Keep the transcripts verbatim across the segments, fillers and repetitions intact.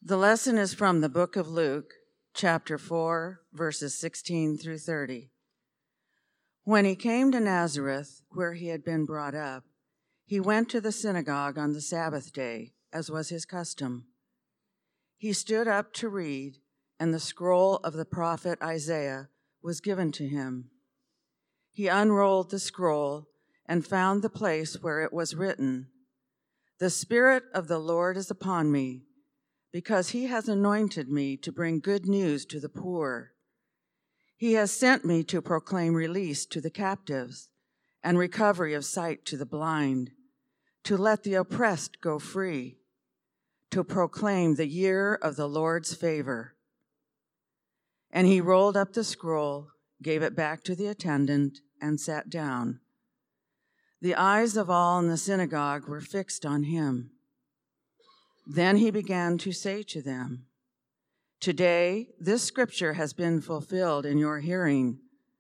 The lesson is from the book of Luke, chapter four, verses sixteen through thirty. When he came to Nazareth, where he had been brought up, he went to the synagogue on the Sabbath day, as was his custom. He stood up to read, and the scroll of the prophet Isaiah was given to him. He unrolled the scroll and found the place where it was written, "The Spirit of the Lord is upon me, because he has anointed me to bring good news to the poor. He has sent me to proclaim release to the captives and recovery of sight to the blind, to let the oppressed go free, to proclaim the year of the Lord's favor." And he rolled up the scroll, gave it back to the attendant, and sat down. The eyes of all in the synagogue were fixed on him. Then he began to say to them, "Today this scripture has been fulfilled in your hearing."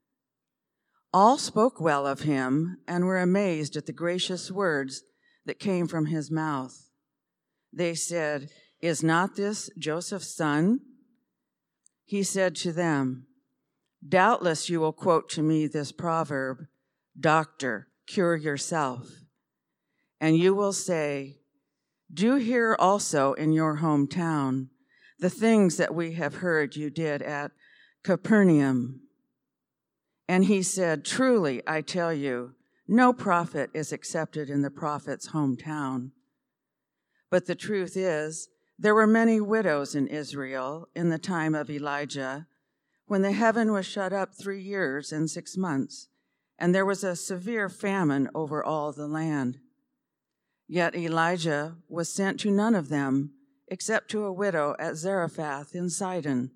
All spoke well of him and were amazed at the gracious words that came from his mouth. They said, "Is not this Joseph's son?" He said to them, "Doubtless you will quote to me this proverb, 'Doctor, cure yourself.' And you will say, 'Do here also in your hometown the things that we have heard you did at Capernaum.' And he said, 'Truly, I tell you, no prophet is accepted in the prophet's hometown.' But the truth is, there were many widows in Israel in the time of Elijah, when the heaven was shut up three years and six months, and there was a severe famine over all the land. Yet Elijah was sent to none of them, except to a widow at Zarephath in Sidon.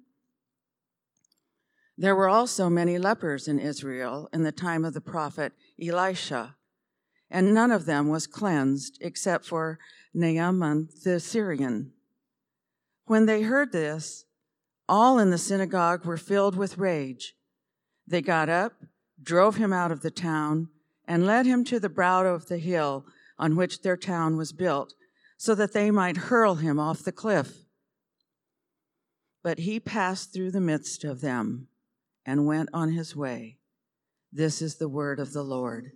There were also many lepers in Israel in the time of the prophet Elisha, and none of them was cleansed except for Naaman the Syrian. When they heard this, all in the synagogue were filled with rage. They got up, drove him out of the town, and led him to the brow of the hill on which their town was built, so that they might hurl him off the cliff. But he passed through the midst of them and went on his way. This is the word of the Lord.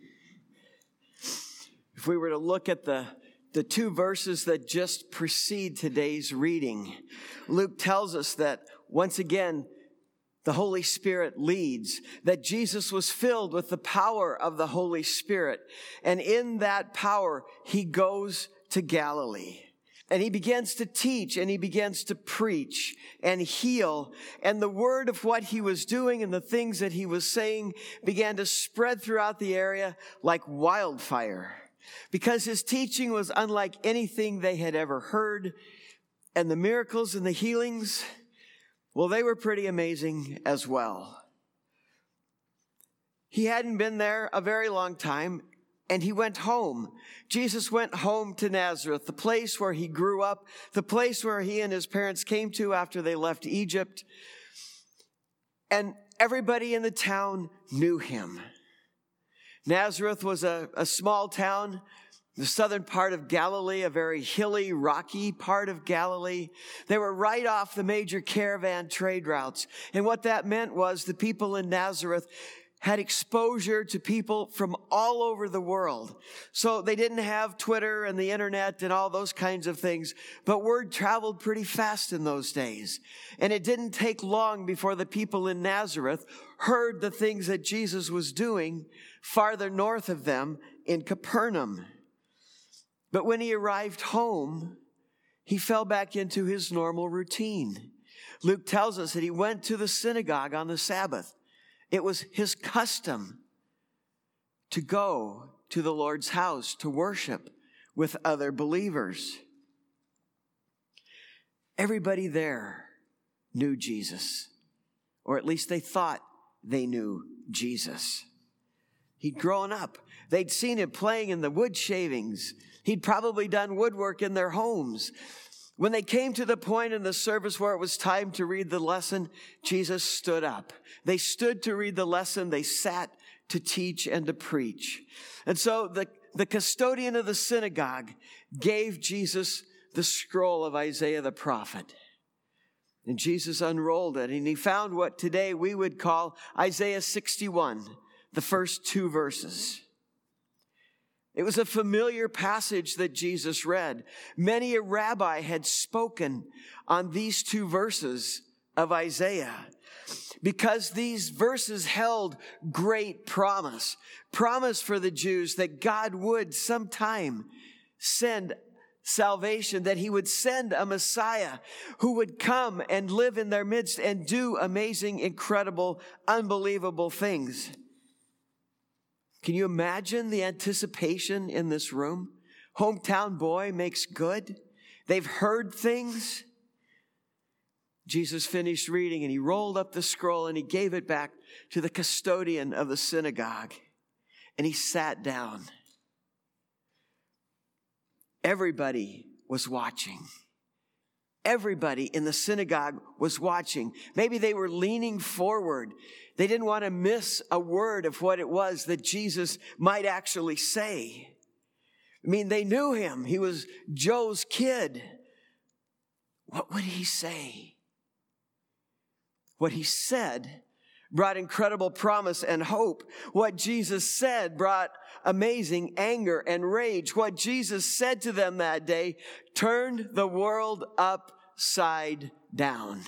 If we were to look at the, the two verses that just precede today's reading, Luke tells us that, once again, the Holy Spirit leads, that Jesus was filled with the power of the Holy Spirit. And in that power, he goes to Galilee. And he begins to teach, and he begins to preach and heal. And the word of what he was doing and the things that he was saying began to spread throughout the area like wildfire, because his teaching was unlike anything they had ever heard. And the miracles and the healings, well, they were pretty amazing as well. He hadn't been there a very long time, and he went home. Jesus went home to Nazareth, the place where he grew up, the place where he and his parents came to after they left Egypt. And everybody in the town knew him. Nazareth was a, a small town, the southern part of Galilee, a very hilly, rocky part of Galilee. They were right off the major caravan trade routes. And what that meant was the people in Nazareth had exposure to people from all over the world. So they didn't have Twitter and the internet and all those kinds of things, but word traveled pretty fast in those days. And it didn't take long before the people in Nazareth heard the things that Jesus was doing farther north of them in Capernaum. But when he arrived home, he fell back into his normal routine. Luke tells us that he went to the synagogue on the Sabbath. It was his custom to go to the Lord's house to worship with other believers. Everybody there knew Jesus, or at least they thought they knew Jesus. He'd grown up. They'd seen him playing in the wood shavings. He'd probably done woodwork in their homes. When they came to the point in the service where it was time to read the lesson, Jesus stood up. They stood to read the lesson. They sat to teach and to preach. And so the, the custodian of the synagogue gave Jesus the scroll of Isaiah the prophet. And Jesus unrolled it, and he found what today we would call Isaiah sixty-one, the first two verses. It was a familiar passage that Jesus read. Many a rabbi had spoken on these two verses of Isaiah, because these verses held great promise. Promise for the Jews that God would sometime send salvation, that he would send a Messiah who would come and live in their midst and do amazing, incredible, unbelievable things. Can you imagine the anticipation in this room? Hometown boy makes good. They've heard things. Jesus finished reading and he rolled up the scroll and he gave it back to the custodian of the synagogue. And he sat down. Everybody was watching. Everybody in the synagogue was watching. Maybe they were leaning forward. They didn't want to miss a word of what it was that Jesus might actually say. I mean, they knew him. He was Joe's kid. What would he say? What he said brought incredible promise and hope. What Jesus said brought amazing anger and rage. What Jesus said to them that day turned the world upside down.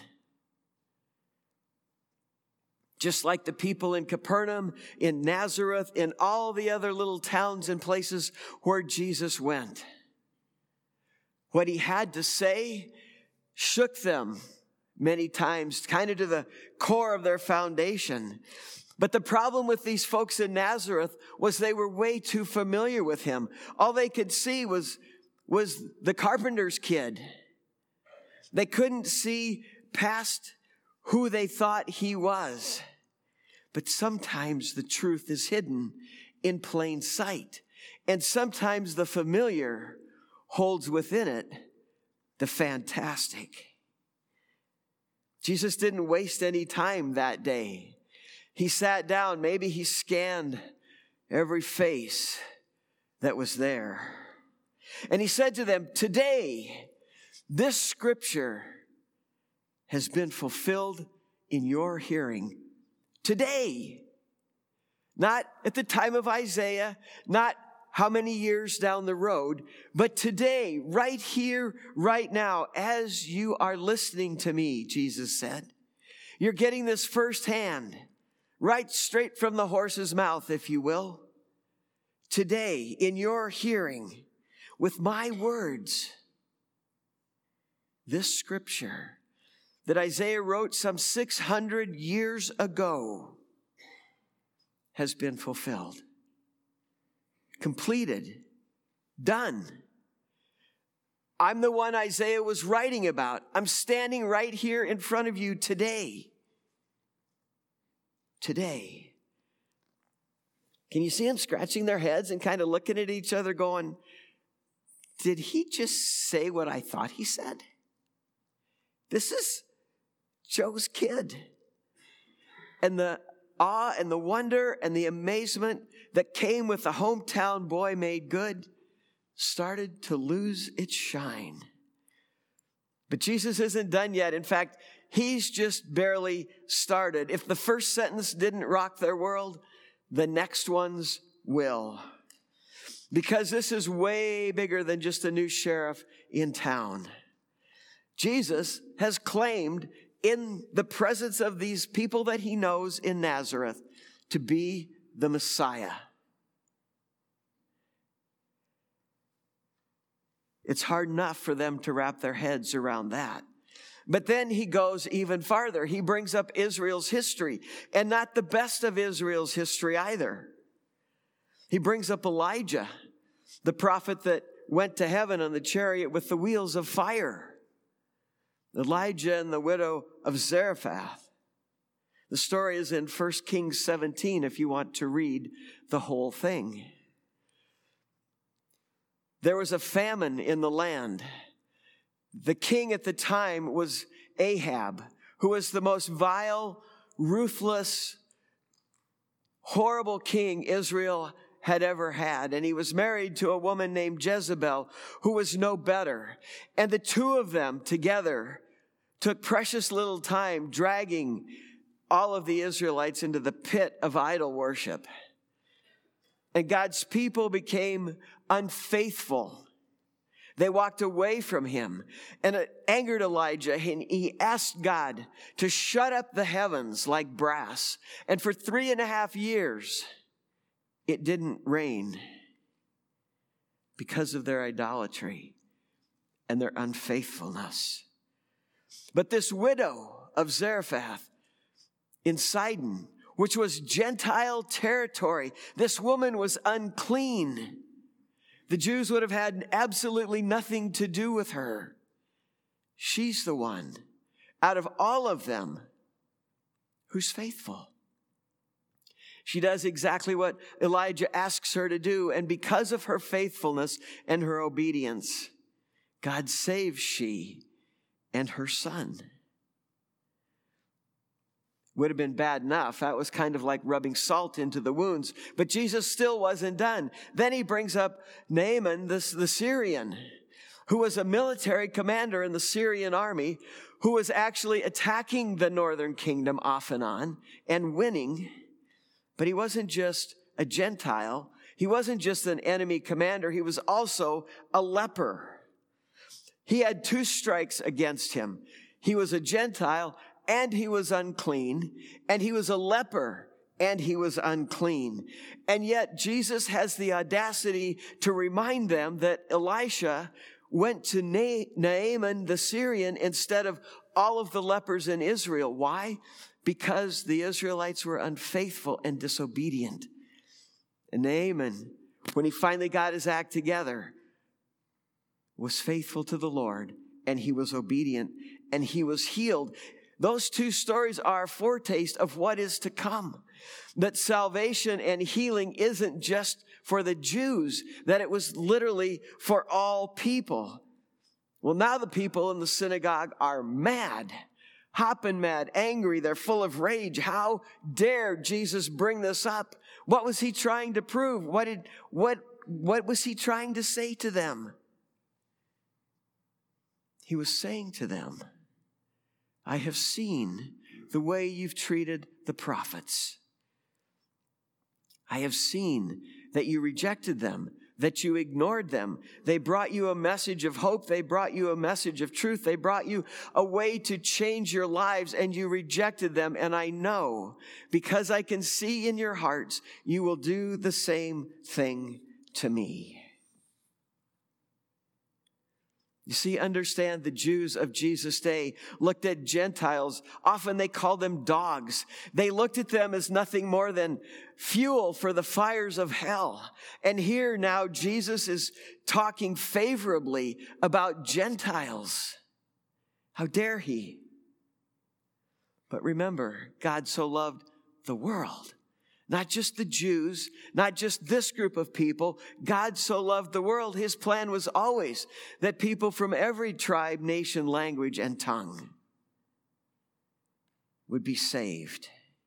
Just like the people in Capernaum, in Nazareth, in all the other little towns and places where Jesus went. What he had to say shook them many times, kind of to the core of their foundation. But the problem with these folks in Nazareth was they were way too familiar with him. All they could see was, was the carpenter's kid. They couldn't see past who they thought he was. But sometimes the truth is hidden in plain sight. And sometimes the familiar holds within it the fantastic. Jesus didn't waste any time that day. He sat down. Maybe he scanned every face that was there. And he said to them, today, this scripture has been fulfilled in your hearing. Today. Not at the time of Isaiah, not how many years down the road, but today, right here, right now, as you are listening to me, Jesus said, you're getting this firsthand, right straight from the horse's mouth, if you will. Today, in your hearing, with my words, this scripture that Isaiah wrote some six hundred years ago has been fulfilled. Completed. Done. I'm the one Isaiah was writing about. I'm standing right here in front of you today. Today. Can you see them scratching their heads and kind of looking at each other going, did he just say what I thought he said? This is Joe's kid. And the awe and the wonder and the amazement that came with the hometown boy made good started to lose its shine. But Jesus isn't done yet. In fact, he's just barely started. If the first sentence didn't rock their world, the next ones will. Because this is way bigger than just a new sheriff in town. Jesus has claimed in the presence of these people that he knows in Nazareth to be the Messiah. It's hard enough for them to wrap their heads around that. But then he goes even farther. He brings up Israel's history, and not the best of Israel's history either. He brings up Elijah, the prophet that went to heaven on the chariot with the wheels of fire. Elijah and the widow of Zarephath. The story is in First Kings seventeen if you want to read the whole thing. There was a famine in the land. The king at the time was Ahab, who was the most vile, ruthless, horrible king Israel had ever had. And he was married to a woman named Jezebel, who was no better. And the two of them together took precious little time dragging all of the Israelites into the pit of idol worship. And God's people became unfaithful. They walked away from him, and it angered Elijah, and he asked God to shut up the heavens like brass. And for three and a half years, it didn't rain because of their idolatry and their unfaithfulness. But this widow of Zarephath in Sidon, which was Gentile territory, this woman was unclean. The Jews would have had absolutely nothing to do with her. She's the one out of all of them who's faithful. She does exactly what Elijah asks her to do, and because of her faithfulness and her obedience, God saves she and her son. Would have been bad enough. That was kind of like rubbing salt into the wounds. But Jesus still wasn't done. Then he brings up Naaman, the, the Syrian, who was a military commander in the Syrian army, who was actually attacking the northern kingdom off and on and winning. But he wasn't just a Gentile. He wasn't just an enemy commander. He was also a leper. He had two strikes against him. He was a Gentile and he was unclean, and he was a leper, and he was unclean. And yet Jesus has the audacity to remind them that Elisha went to Na- Naaman the Syrian instead of all of the lepers in Israel. Why? Because the Israelites were unfaithful and disobedient. And Naaman, when he finally got his act together, was faithful to the Lord, and he was obedient, and he was healed. Those two stories are a foretaste of what is to come. That salvation and healing isn't just for the Jews, that it was literally for all people. Well, now the people in the synagogue are mad, hopping mad, angry. They're full of rage. How dare Jesus bring this up? What was he trying to prove? What did, what, what was he trying to say to them? He was saying to them, I have seen the way you've treated the prophets. I have seen that you rejected them, that you ignored them. They brought you a message of hope. They brought you a message of truth. They brought you a way to change your lives, and you rejected them. And I know, because I can see in your hearts, you will do the same thing to me. You see, understand, the Jews of Jesus' day looked at Gentiles. Often they called them dogs. They looked at them as nothing more than fuel for the fires of hell. And here now Jesus is talking favorably about Gentiles. How dare he? But remember, God so loved the world. Not just the Jews, not just this group of people. God so loved the world. His plan was always that people from every tribe, nation, language, and tongue would be saved.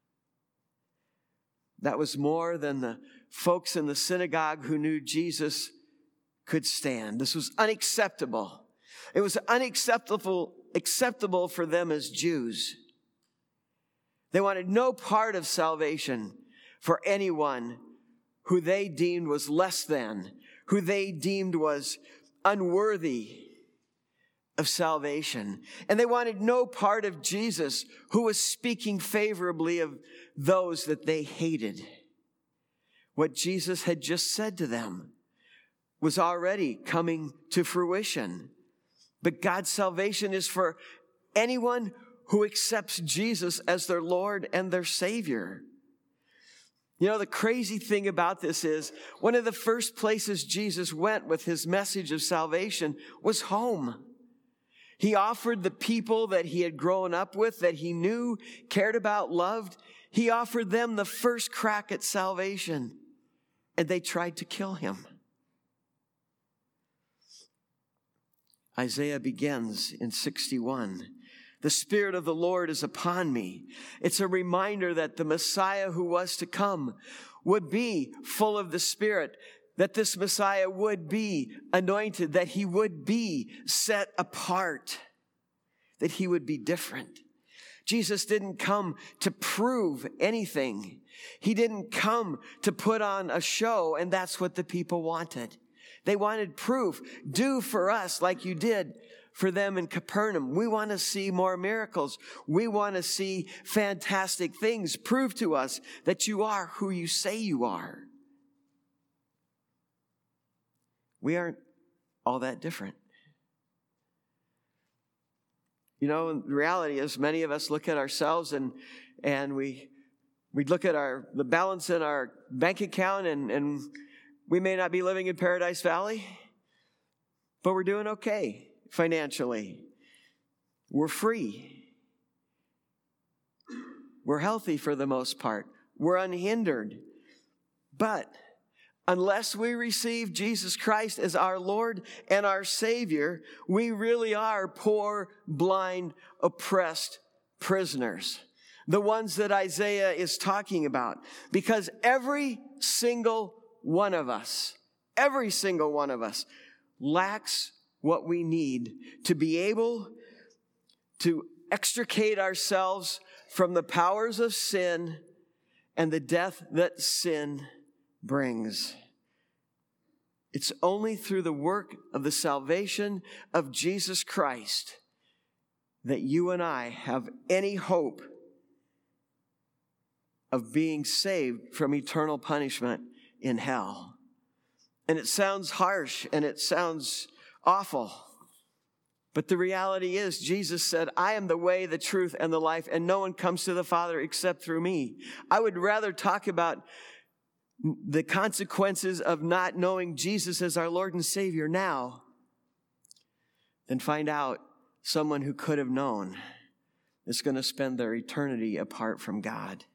That was more than the folks in the synagogue who knew Jesus could stand. This was unacceptable. It was unacceptable acceptable for them as Jews. They wanted no part of salvation for anyone who they deemed was less than, who they deemed was unworthy of salvation. And they wanted no part of Jesus, who was speaking favorably of those that they hated. What Jesus had just said to them was already coming to fruition. But God's salvation is for anyone who accepts Jesus as their Lord and their Savior. You know, the crazy thing about this is, one of the first places Jesus went with his message of salvation was home. He offered the people that he had grown up with, that he knew, cared about, loved, he offered them the first crack at salvation, and they tried to kill him. Isaiah begins in sixty-one. The Spirit of the Lord is upon me. It's a reminder that the Messiah who was to come would be full of the Spirit, that this Messiah would be anointed, that he would be set apart, that he would be different. Jesus didn't come to prove anything. He didn't come to put on a show, and that's what the people wanted. They wanted proof. Do for us like you did for them in Capernaum. We want to see more miracles. We want to see fantastic things. Prove to us that you are who you say you are. We aren't all that different. You know, the reality is many of us look at ourselves and and we we look at our the balance in our bank account, and, and we may not be living in Paradise Valley, but we're doing okay financially. We're free. We're healthy for the most part. We're unhindered. But unless we receive Jesus Christ as our Lord and our Savior, we really are poor, blind, oppressed prisoners. The ones that Isaiah is talking about. Because every single one of us, every single one of us lacks what we need to be able to extricate ourselves from the powers of sin and the death that sin brings. It's only through the work of the salvation of Jesus Christ that you and I have any hope of being saved from eternal punishment in hell. And it sounds harsh and it sounds awful. But the reality is, Jesus said, I am the way, the truth, and the life, and no one comes to the Father except through me. I would rather talk about the consequences of not knowing Jesus as our Lord and Savior now than find out someone who could have known is going to spend their eternity apart from God.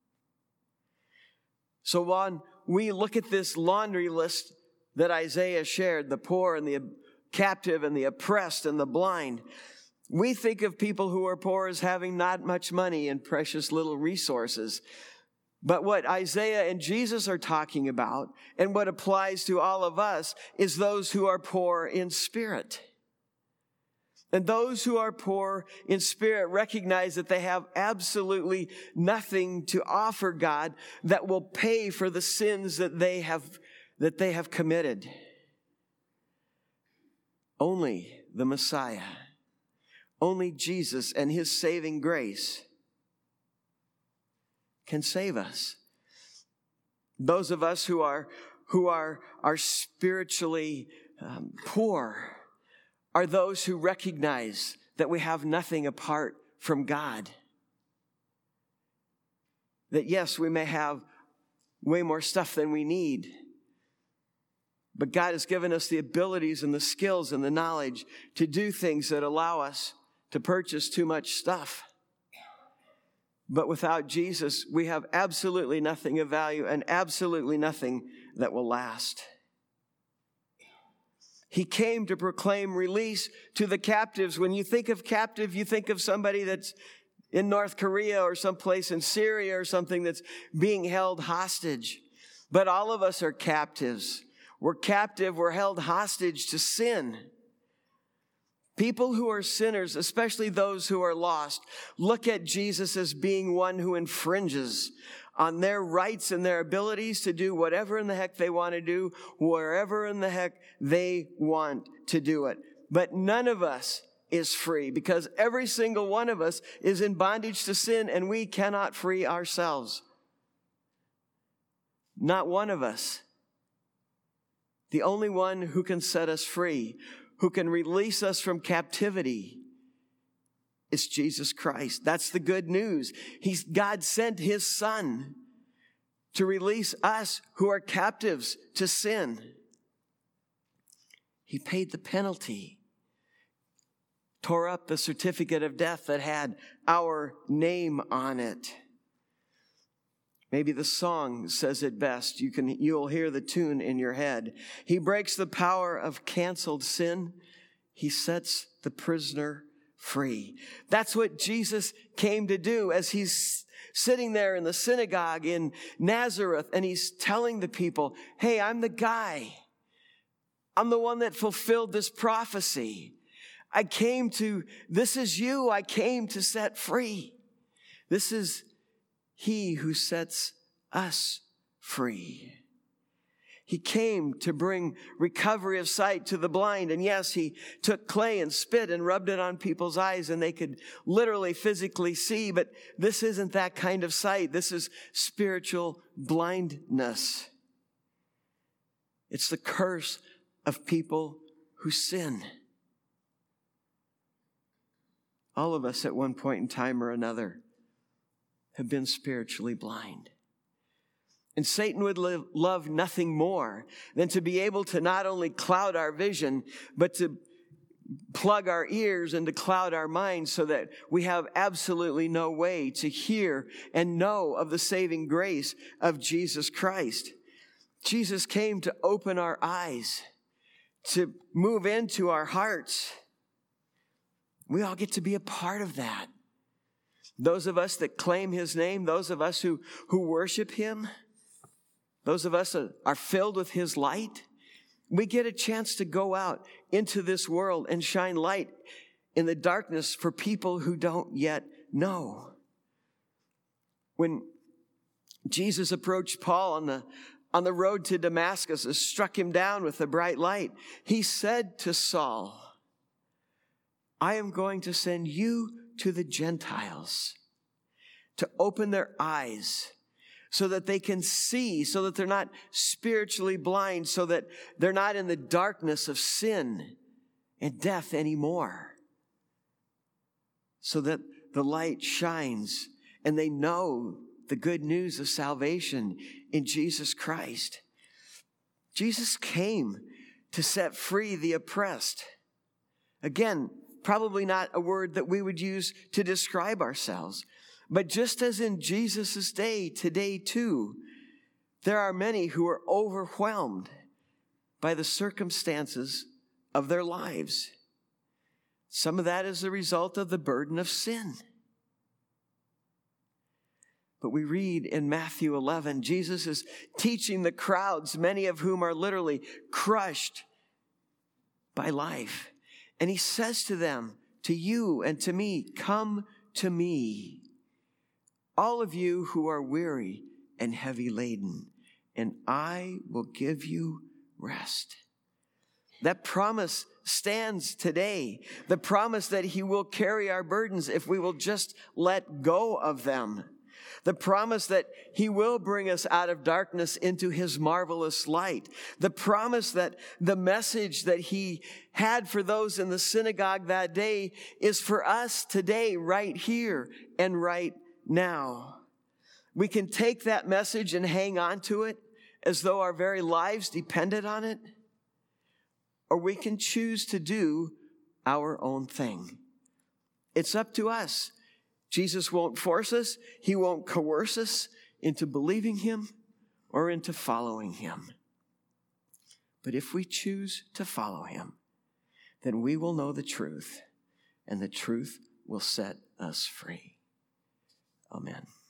So when we look at this laundry list that Isaiah shared, the poor and the captive and the oppressed and the blind, we think of people who are poor as having not much money and precious little resources. But what Isaiah and Jesus are talking about, and what applies to all of us, is those who are poor in spirit. And those who are poor in spirit recognize that they have absolutely nothing to offer God that will pay for the sins that they have, that they have committed. Only the Messiah, only Jesus and his saving grace can save us. Those of us who are who are are spiritually um, poor are those who recognize that we have nothing apart from God. That yes, we may have way more stuff than we need, but God has given us the abilities and the skills and the knowledge to do things that allow us to purchase too much stuff. But without Jesus, we have absolutely nothing of value and absolutely nothing that will last. He came to proclaim release to the captives. When you think of captive, you think of somebody that's in North Korea or someplace in Syria or something that's being held hostage. But all of us are captives. We're captive, we're held hostage to sin. People who are sinners, especially those who are lost, look at Jesus as being one who infringes on their rights and their abilities to do whatever in the heck they want to do, wherever in the heck they want to do it. But none of us is free, because every single one of us is in bondage to sin, and we cannot free ourselves. Not one of us. The only one who can set us free, who can release us from captivity, is Jesus Christ. That's the good news. He's, God sent his Son to release us who are captives to sin. He paid the penalty, tore up the certificate of death that had our name on it. Maybe the song says it best. You can, you'll hear the tune in your head. He breaks the power of canceled sin. He sets the prisoner free. That's what Jesus came to do as he's sitting there in the synagogue in Nazareth, and he's telling the people, hey, I'm the guy. I'm the one that fulfilled this prophecy. I came to, this is you, I came to set free. This is he who sets us free. He came to bring recovery of sight to the blind. And yes, he took clay and spit and rubbed it on people's eyes and they could literally physically see. But this isn't that kind of sight. This is spiritual blindness. It's the curse of people who sin. All of us at one point in time or another have been spiritually blind. And Satan would live, love nothing more than to be able to not only cloud our vision, but to plug our ears and to cloud our minds so that we have absolutely no way to hear and know of the saving grace of Jesus Christ. Jesus came to open our eyes, to move into our hearts. We all get to be a part of that. Those of us that claim his name, those of us who, who worship him, those of us that are filled with his light, we get a chance to go out into this world and shine light in the darkness for people who don't yet know. When Jesus approached Paul on the, on the road to Damascus and struck him down with a bright light, he said to Saul, I am going to send you to the Gentiles to open their eyes so that they can see, so that they're not spiritually blind, so that they're not in the darkness of sin and death anymore. So that the light shines and they know the good news of salvation in Jesus Christ. Jesus came to set free the oppressed. Again, probably not a word that we would use to describe ourselves. But just as in Jesus' day, today too, there are many who are overwhelmed by the circumstances of their lives. Some of that is the result of the burden of sin. But we read in Matthew eleven, Jesus is teaching the crowds, many of whom are literally crushed by life. And he says to them, to you and to me, come to me, all of you who are weary and heavy laden, and I will give you rest. That promise stands today. The promise that he will carry our burdens if we will just let go of them. The promise that he will bring us out of darkness into his marvelous light. The promise that the message that he had for those in the synagogue that day is for us today, right here and right now. We can take that message and hang on to it as though our very lives depended on it, or we can choose to do our own thing. It's up to us. Jesus won't force us. He won't coerce us into believing him or into following him. But if we choose to follow him, then we will know the truth, and the truth will set us free. Amen.